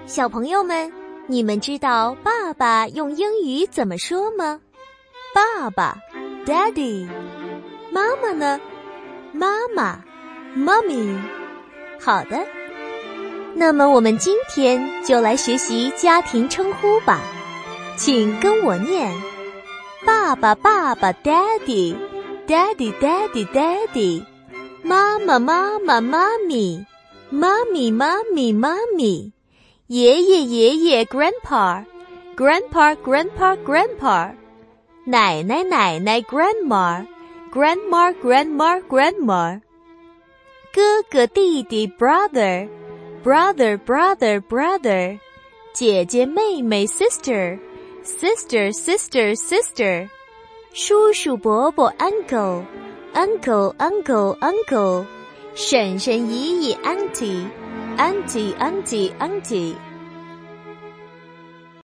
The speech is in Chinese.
小朋友们，你们知道爸爸用英语怎么说吗？爸爸 Daddy， 妈妈呢？妈妈 Mommy。 好的，那么我们今天就来学习家庭称呼吧。请跟我念：爸爸爸爸 Daddy Daddy Daddy Daddy， 妈妈妈妈 Mommy Mommy Mommy Mommy， 爷爷爷爷 Grandpa Grandpa Grandpa Grandpa， 奶奶奶奶 Grandma Grandma Grandma Grandma， 哥哥弟弟 Brother Brother Brother Brother， 姐姐妹妹 Sister Sister Sister Sister， 叔叔伯伯 Uncle Uncle Uncle Uncle， 婶婶姨姨 Auntie Auntie Auntie Auntie。